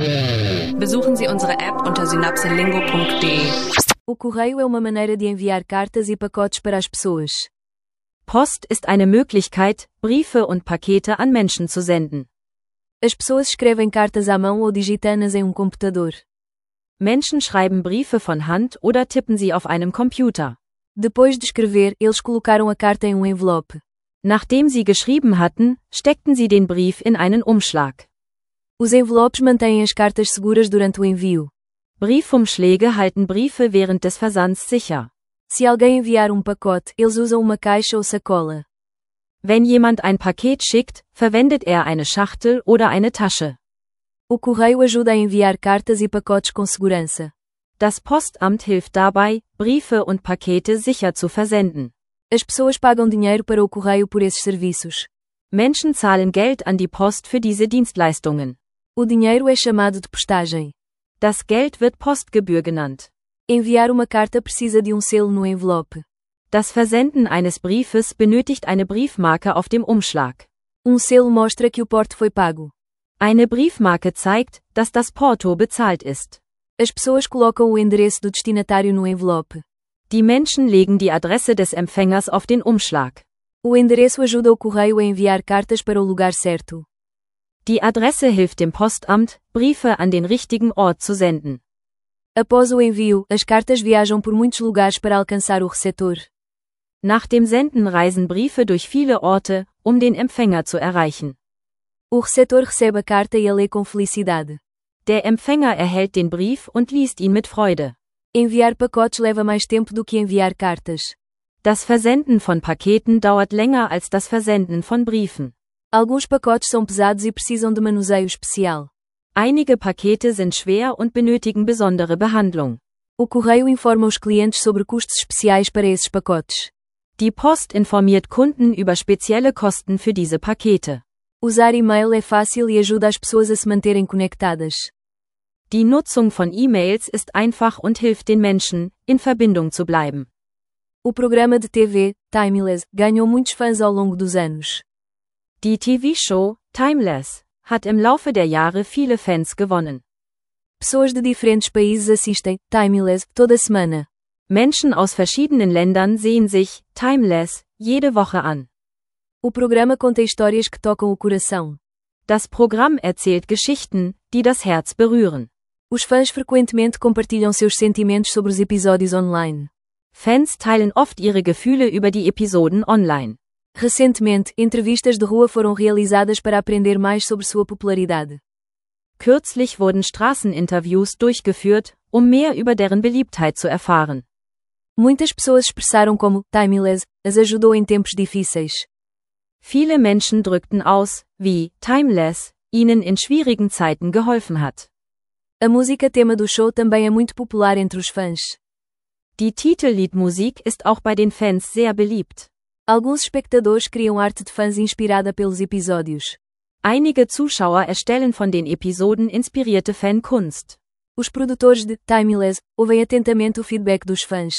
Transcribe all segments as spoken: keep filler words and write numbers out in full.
Besuchen Sie unsere App unter synapselingo punto de. O correio é uma maneira de enviar cartas e pacotes para as pessoas. Post ist eine Möglichkeit, Briefe und Pakete an Menschen zu senden. As pessoas escrevem cartas à mão ou digitando-as em um computador. Menschen schreiben Briefe von Hand oder tippen sie auf einem Computer. Depois de escrever, eles colocaram a carta em um envelope. Nachdem sie geschrieben hatten, steckten sie den Brief in einen Umschlag. Os envelopes mantêm as cartas seguras durante o envio. Briefumschläge halten Briefe während des Versands sicher. Se alguém enviar um pacote, eles usam uma caixa ou sacola. Wenn jemand ein Paket schickt, verwendet er eine Schachtel oder eine Tasche. O correio ajuda a enviar cartas e pacotes com segurança. Das Postamt hilft dabei, Briefe und Pakete sicher zu versenden. As pessoas pagam dinheiro para o correio por esses serviços. Menschen zahlen Geld an die Post für diese Dienstleistungen. O dinheiro é chamado de postagem. Das Geld wird Postgebühr genannt. Enviar uma carta precisa de um selo no envelope. Das Versenden eines Briefes benötigt eine Briefmarke auf dem Umschlag. Um selo mostra que o porto foi pago. Eine Briefmarke zeigt, dass das Porto bezahlt ist. As pessoas colocam o endereço do destinatário no envelope. Die Menschen legen die Adresse des Empfängers auf den Umschlag. O endereço ajuda o correio a enviar cartas para o lugar certo. Die Adresse hilft dem Postamt, Briefe an den richtigen Ort zu senden. Após o envio, as cartas viajam por muitos lugares para alcançar o receptor. Nach dem Senden reisen Briefe durch viele Orte, um den Empfänger zu erreichen. O receptor recebe a carta e a lê com felicidade. Der Empfänger erhält den Brief und liest ihn mit Freude. Enviar pacotes leva mais tempo do que enviar cartas. Das Versenden von Paketen dauert länger als das Versenden von Briefen. Alguns pacotes são pesados e precisam de manuseio especial. Einige Pakete sind schwer und benötigen besondere Behandlung. O correio informa os clientes sobre custos especiais para esses pacotes. Die Post informiert Kunden über spezielle Kosten für diese Pakete. Usar e-mail é fácil e ajuda as pessoas a se manterem conectadas. Die Nutzung von E-Mails ist einfach und hilft den Menschen, in Verbindung zu bleiben. O programa de T V, Timeless, ganhou muitos fãs ao longo dos anos. Die T V-Show, Timeless, hat im Laufe der Jahre viele Fans gewonnen. Pessoas de diferentes países assistem Timeless toda semana. Menschen aus verschiedenen Ländern sehen sich Timeless jede Woche an. O programa conta histórias que tocam o coração. Das Programm erzählt Geschichten, die das Herz berühren. Os fãs frequentemente compartilham seus sentimentos sobre os episódios online. Fans teilen oft ihre Gefühle über die Episoden online. Recentemente, entrevistas de rua foram realizadas para aprender mais sobre sua popularidade. Kürzlich wurden Straßeninterviews durchgeführt, um mehr über deren Beliebtheit zu erfahren. Muitas pessoas expressaram como Timeless as ajudou em tempos difíceis. Viele Menschen drückten aus, wie Timeless ihnen in schwierigen Zeiten geholfen hat. A música tema do show também é muito popular entre os fãs. Die Titelliedmusik ist auch bei den Fans sehr beliebt. Alguns espectadores criam arte de fãs inspirada pelos episódios. Einige Zuschauer erstellen von den Episoden inspirierte Fankunst. Os produtores de Timeless ouvem atentamente o feedback dos fãs.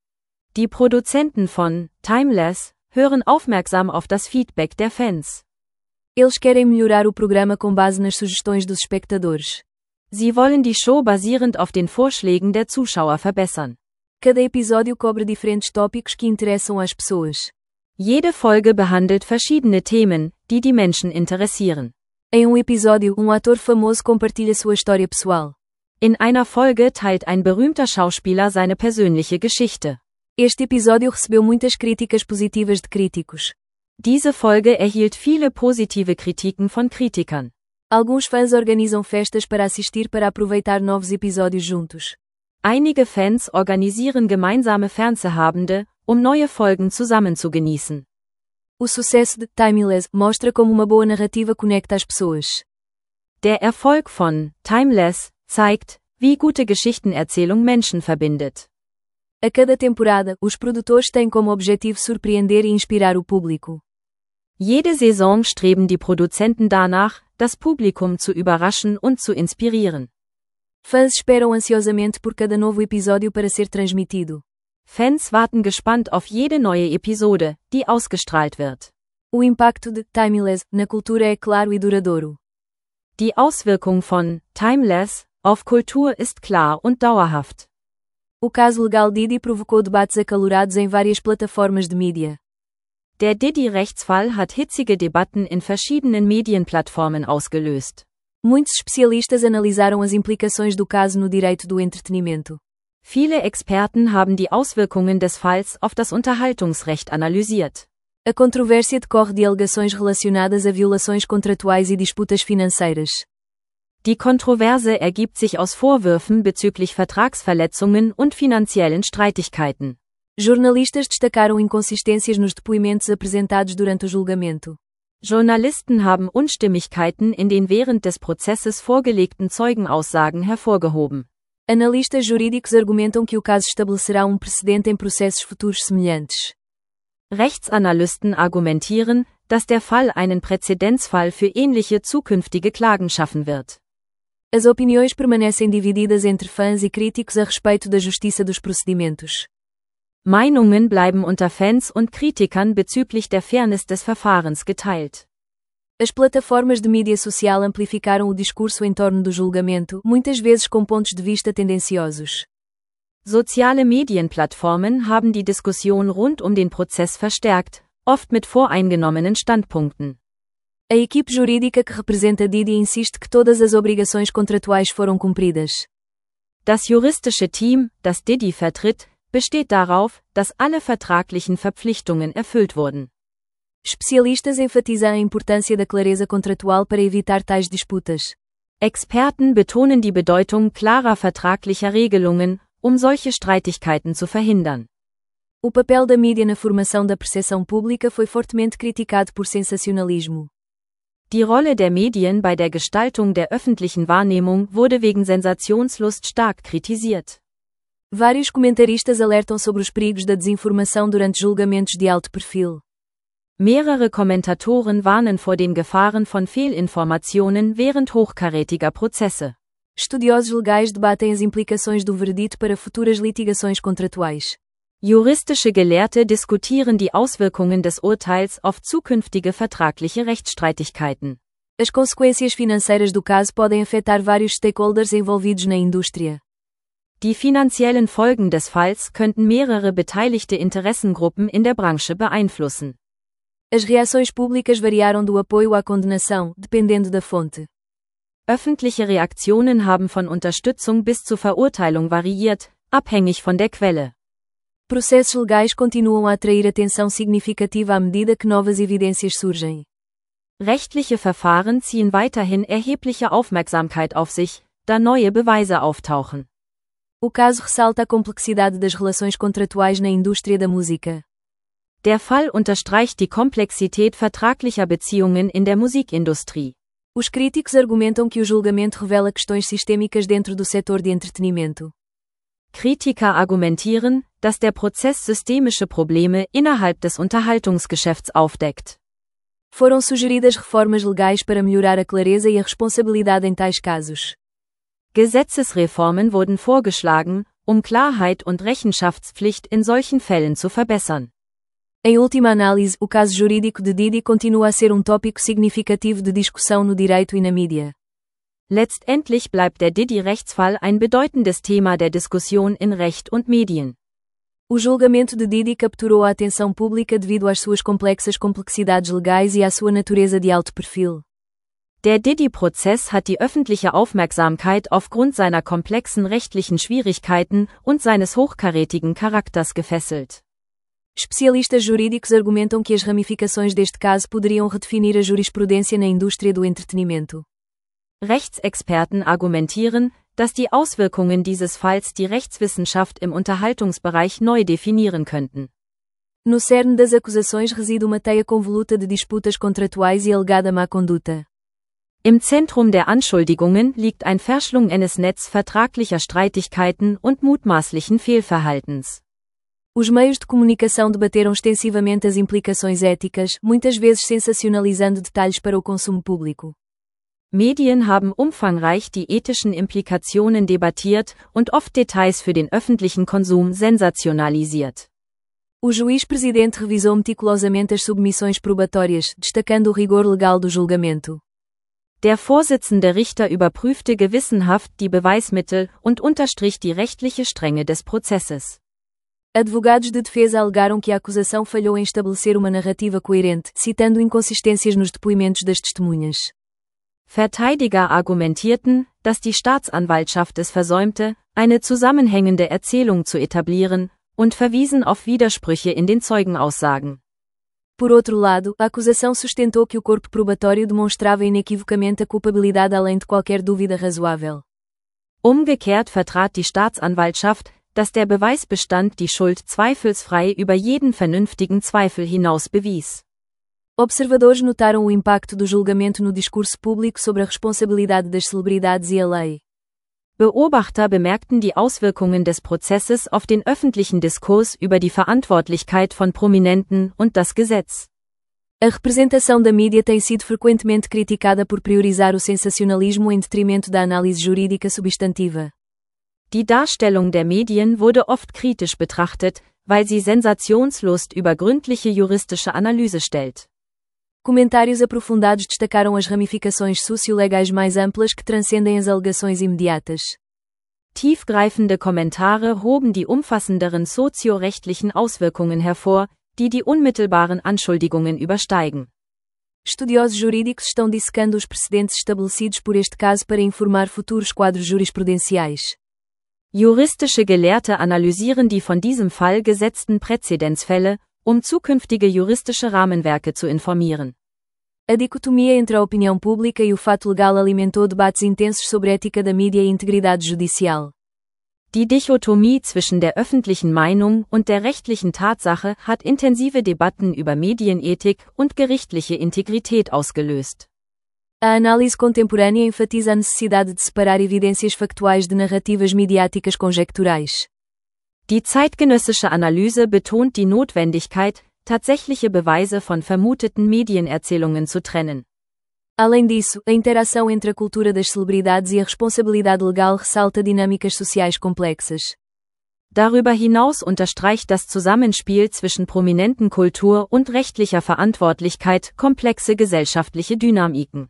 Die Produzenten von Timeless hören aufmerksam auf das Feedback der Fans. Eles querem melhorar o programa com base nas sugestões dos espectadores. Sie wollen die Show basierend auf den Vorschlägen der Zuschauer verbessern. Cada episódio cobre diferentes tópicos que interessam às pessoas. Jede Folge behandelt verschiedene Themen, die die Menschen interessieren. Em um episódio, um ator famoso compartilha sua história pessoal. In einer Folge teilt ein berühmter Schauspieler seine persönliche Geschichte. Este episódio recebeu muitas críticas positivas de críticos. Diese Folge erhielt viele positive Kritiken von Kritikern. Alguns fãs organizam festas para assistir para aproveitar novos episódios juntos. Einige Fans organisieren gemeinsame Fernsehhabende, um neue Folgen zusammen zu genießen. O sucesso de Timeless mostra como uma boa narrativa conecta as pessoas. Der Erfolg von Timeless zeigt, wie gute Geschichtenerzählung Menschen verbindet. A cada temporada, os produtores têm como objetivo surpreender e inspirar o público. Jede Saison streben die Produzenten danach, das Publikum zu überraschen und zu inspirieren. Fãs esperam ansiosamente por cada novo episódio para ser transmitido. Fans warten gespannt auf jede neue Episode, die ausgestrahlt wird. O impacto de Timeless na cultura é claro e duradouro. Die Auswirkung von Timeless auf Kultur ist klar und dauerhaft. O caso legal Diddy provocou debates acalorados em várias plataformas de mídia. Der Diddy-Rechtsfall hat hitzige Debatten in verschiedenen Medienplattformen ausgelöst. Muitos especialistas analisaram as implicações do caso no direito do entretenimento. Viele Experten haben die Auswirkungen des Falls auf das Unterhaltungsrecht analysiert. A controvérsia decorre de alegações relacionadas a violações contratuais e disputas financeiras. Die Kontroverse ergibt sich aus Vorwürfen bezüglich Vertragsverletzungen und finanziellen Streitigkeiten. Jornalistas destacaram inconsistências nos depoimentos apresentados durante o julgamento. Journalisten haben Unstimmigkeiten in den während des Prozesses vorgelegten Zeugenaussagen hervorgehoben. Analistas jurídicos argumentam que o caso estabelecerá um precedente em processos futuros semelhantes. Rechtsanalysten argumentieren, dass der Fall einen Präzedenzfall für ähnliche zukünftige Klagen schaffen wird. As opiniões permanecem divididas entre fãs e críticos a respeito da justiça dos procedimentos. Meinungen bleiben unter Fans und Kritikern bezüglich der Fairness des Verfahrens geteilt. As plataformas de mídia social amplificaram o discurso em torno do julgamento, muitas vezes com pontos de vista tendenciosos. Soziale Medienplattformen haben die Diskussion rund um den Prozess verstärkt, oft mit voreingenommenen Standpunkten. A equipe jurídica que representa Diddy insiste que todas as obrigações contratuais foram cumpridas. Das juristische Team, das Diddy vertritt, besteht darauf, dass alle vertraglichen Verpflichtungen erfüllt wurden. Especialistas enfatizam a importância da clareza contratual para evitar tais disputas. Experten betonen die Bedeutung klarer vertraglicher Regelungen, um solche Streitigkeiten zu verhindern. O papel da mídia na formação da percepção pública foi fortemente criticado por sensacionalismo. Die Rolle der Medien bei der Gestaltung der öffentlichen Wahrnehmung wurde wegen Sensationslust stark kritisiert. Vários comentaristas alertam sobre os perigos da desinformação durante julgamentos de alto perfil. Mehrere Kommentatoren warnen vor den Gefahren von Fehlinformationen während hochkarätiger Prozesse. Estudiosos legais debatem as implicações do veredito para futuras litigações contratuais. Juristische Gelehrte diskutieren die Auswirkungen des Urteils auf zukünftige vertragliche Rechtsstreitigkeiten. As consequências financeiras do caso podem afetar vários stakeholders envolvidos na indústria. Die finanziellen Folgen des Falls könnten mehrere beteiligte Interessengruppen in der Branche beeinflussen. As reações públicas variaram do apoio à condenação, dependendo da fonte. Öffentliche Reaktionen haben von Unterstützung bis zur Verurteilung variiert, abhängig von der Quelle. Processos legais continuam a atrair atenção significativa à medida que novas evidências surgem. Rechtliche Verfahren ziehen weiterhin erhebliche Aufmerksamkeit auf sich, da neue Beweise auftauchen. O caso ressalta a complexidade das relações contratuais na indústria da música. Der Fall unterstreicht die Komplexität vertraglicher Beziehungen in der Musikindustrie. Os críticos argumentam que o julgamento revela questões sistêmicas dentro do setor de entretenimento. Kritiker argumentieren, dass der Prozess systemische Probleme innerhalb des Unterhaltungsgeschäfts aufdeckt. Foram sugeridas reformas legais para melhorar a clareza e a responsabilidade em tais casos. Gesetzesreformen wurden vorgeschlagen, um Klarheit und Rechenschaftspflicht in solchen Fällen zu verbessern. Em última análise, o caso jurídico de Diddy continua a ser um tópico significativo de discussão no direito e na mídia. Letztendlich bleibt der Diddy-Rechtsfall ein bedeutendes Thema der Diskussion in Recht und Medien. O julgamento de Diddy capturou a atenção pública devido às suas complexas complexidades legais e à sua natureza de alto perfil. Der Diddy-Prozess hat die öffentliche Aufmerksamkeit aufgrund seiner komplexen rechtlichen Schwierigkeiten und seines hochkarätigen Charakters gefesselt. Especialistas jurídicos argumentam que as ramificações deste caso poderiam redefinir a jurisprudência na indústria do entretenimento. Rechtsexperten argumentieren, dass die Auswirkungen dieses Falls die Rechtswissenschaft im Unterhaltungsbereich neu definieren könnten. No cerne das acusações reside uma teia convoluta de disputas contratuais e alegada má conduta. Im Zentrum der Anschuldigungen liegt ein verschlungenes Netz vertraglicher Streitigkeiten und mutmaßlichen Fehlverhaltens. Os meios de comunicação debateram extensivamente as implicações éticas, muitas vezes sensacionalizando detalhes para o consumo público. Medien haben umfangreich die ethischen Implikationen debattiert und oft Details für den öffentlichen Konsum sensationalisiert. O juiz-presidente revisou meticulosamente as submissões probatórias, destacando o rigor legal do julgamento. Der Vorsitzende Richter überprüfte gewissenhaft die Beweismittel und unterstrich die rechtliche Strenge des Prozesses. Advogados de defesa alegaram que a acusação falhou em estabelecer uma narrativa coerente, citando inconsistências nos depoimentos das testemunhas. Verteidiger argumentierten, dass die Staatsanwaltschaft es versäumte, eine zusammenhängende Erzählung zu etablieren, und verwiesen auf Widersprüche in den Zeugenaussagen. Por outro lado, a acusação sustentou que o corpo probatório demonstrava inequivocamente a culpabilidade além de qualquer dúvida razoável. Umgekehrt vertrat die Staatsanwaltschaft, dass der Beweisbestand die Schuld zweifelsfrei über jeden vernünftigen Zweifel hinaus bewies. Observadores notaram o impacto do julgamento no discurso público sobre a responsabilidade das celebridades e a lei. Beobachter bemerkten die Auswirkungen des Prozesses auf den öffentlichen Diskurs über die Verantwortlichkeit von Prominenten und das Gesetz. A representação da mídia tem sido frequentemente criticada por priorizar o sensacionalismo em detrimento da análise jurídica substantiva. Die Darstellung der Medien wurde oft kritisch betrachtet, weil sie Sensationslust über gründliche juristische Analyse stellt. Comentários aprofundados destacaram as ramificações sociolegais mais amplas que transcendem as alegações imediatas. Tiefgreifende Kommentare hoben die umfassenderen soziorechtlichen Auswirkungen hervor, die die unmittelbaren Anschuldigungen übersteigen. Estudiosos jurídicos estão dissecando os precedentes estabelecidos por este caso para informar futuros quadros jurisprudenciais. Juristische Gelehrte analysieren die von diesem Fall gesetzten Präzedenzfälle, um zukünftige juristische Rahmenwerke zu informieren. A dicotomia entre a opinião pública e o fato legal alimentou debates intensos sobre ética da mídia e integridade judicial. Die Dichotomie zwischen der öffentlichen Meinung und der rechtlichen Tatsache hat intensive Debatten über Medienethik und gerichtliche Integrität ausgelöst. A análise contemporânea enfatiza a necessidade de separar evidências factuais de narrativas midiáticas conjecturais. Die zeitgenössische Analyse betont die Notwendigkeit, tatsächliche Beweise von vermuteten Medienerzählungen zu trennen. Além disso, a interação entre a cultura das celebridades e a responsabilidade legal ressalta dinâmicas sociais complexas. Darüber hinaus unterstreicht das Zusammenspiel zwischen prominenten Kultur und rechtlicher Verantwortlichkeit komplexe gesellschaftliche Dynamiken.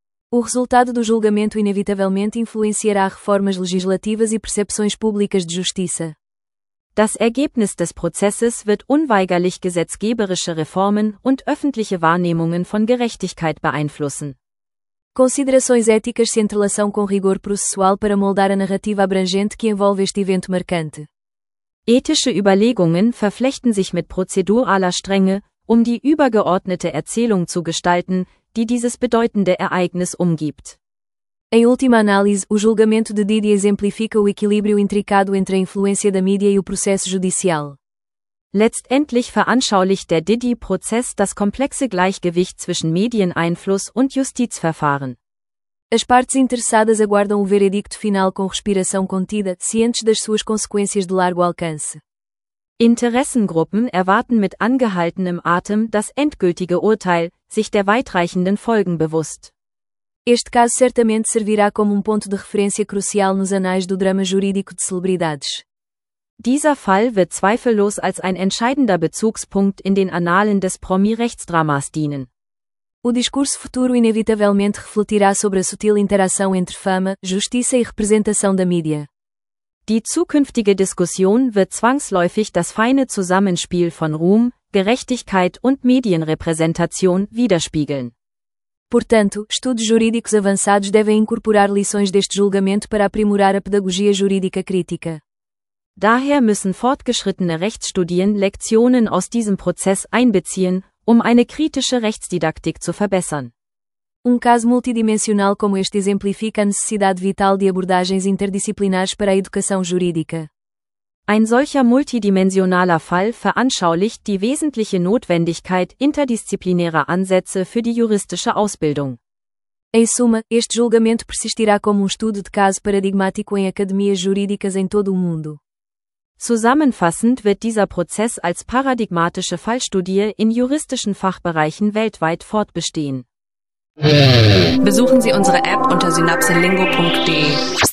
O resultado do julgamento inevitavelmente influenciará reformas legislativas e percepções públicas de justiça. Das Ergebnis des Prozesses wird unweigerlich gesetzgeberische Reformen und öffentliche Wahrnehmungen von Gerechtigkeit beeinflussen. Considerações éticas se entrelaçam com rigor processual para moldar a narrativa abrangente que envolve este evento marcante. Ethische Überlegungen verflechten sich mit prozeduraler Strenge, um die übergeordnete Erzählung zu gestalten, die dieses bedeutende Ereignis umgibt. Em última análise, o julgamento de Diddy exemplifica o equilíbrio intricado entre a influência da mídia e o processo judicial. Letztendlich veranschaulicht der Diddy-Prozess das komplexe Gleichgewicht zwischen Medieneinfluss und Justizverfahren. As partes interessadas aguardam o veredicto final com respiração contida, cientes das suas consequências de largo alcance. Interessengruppen erwarten mit angehaltenem Atem das endgültige Urteil, sich der weitreichenden Folgen bewusst. Este caso certamente servirá como um ponto de referência crucial nos anais do drama jurídico de celebridades. Dieser Fall wird zweifellos als ein entscheidender Bezugspunkt in den Annalen des Promi-Rechtsdramas dienen. O discurso futuro inevitavelmente refletirá sobre a sutil interação entre fama, justiça e representação da mídia. Die zukünftige Diskussion wird zwangsläufig das feine Zusammenspiel von Ruhm, Gerechtigkeit und Medienrepräsentation widerspiegeln. Portanto, estudos jurídicos avançados devem incorporar lições deste julgamento para aprimorar a pedagogia jurídica crítica. Daher müssen fortgeschrittene Rechtsstudien Lektionen aus diesem Prozess einbeziehen, um eine kritische Rechtsdidaktik zu verbessern. Um caso multidimensional como este exemplifica a necessidade vital de abordagens interdisciplinares para a educação jurídica. Ein solcher multidimensionaler Fall veranschaulicht die wesentliche Notwendigkeit interdisziplinärer Ansätze für die juristische Ausbildung. Em suma, este julgamento persistirá como um estudo de caso paradigmático em academias jurídicas em todo o mundo. Zusammenfassend wird dieser Prozess als paradigmatische Fallstudie in juristischen Fachbereichen weltweit fortbestehen. Besuchen Sie unsere App unter synapselingo punkt de.